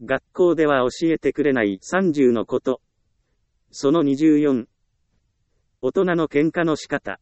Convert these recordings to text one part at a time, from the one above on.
学校では教えてくれない30のこと。その24。大人の喧嘩の仕方。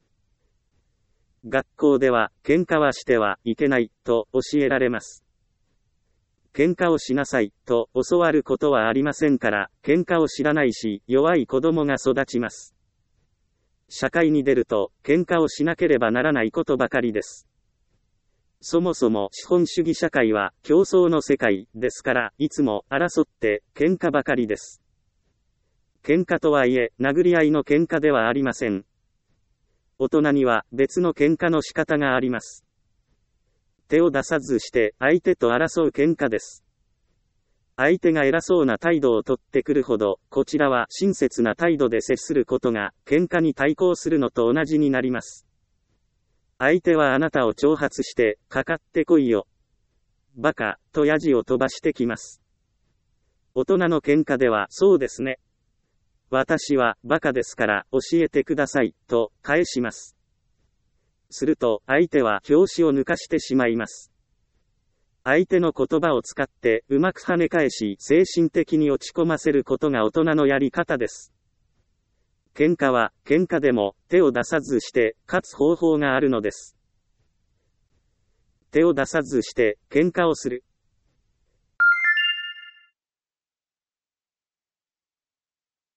学校では喧嘩はしてはいけないと教えられます。喧嘩をしなさいと教わることはありませんから、喧嘩を知らないし弱い子供が育ちます。社会に出ると喧嘩をしなければならないことばかりです。そもそも資本主義社会は競争の世界ですから、いつも争って喧嘩ばかりです。喧嘩とはいえ、殴り合いの喧嘩ではありません。大人には別の喧嘩の仕方があります。手を出さずして相手と争う喧嘩です。相手が偉そうな態度をとってくるほど、こちらは親切な態度で接することが、喧嘩に対抗するのと同じになります。相手はあなたを挑発して、かかってこいよ。バカ、とヤジを飛ばしてきます。大人の喧嘩では、そうですね。私は、バカですから、教えてください、と、返します。すると、相手は、拍子を抜かしてしまいます。相手の言葉を使って、うまく跳ね返し、精神的に落ち込ませることが大人のやり方です。喧嘩は、喧嘩でも、手を出さずして、勝つ方法があるのです。手を出さずして、喧嘩をする。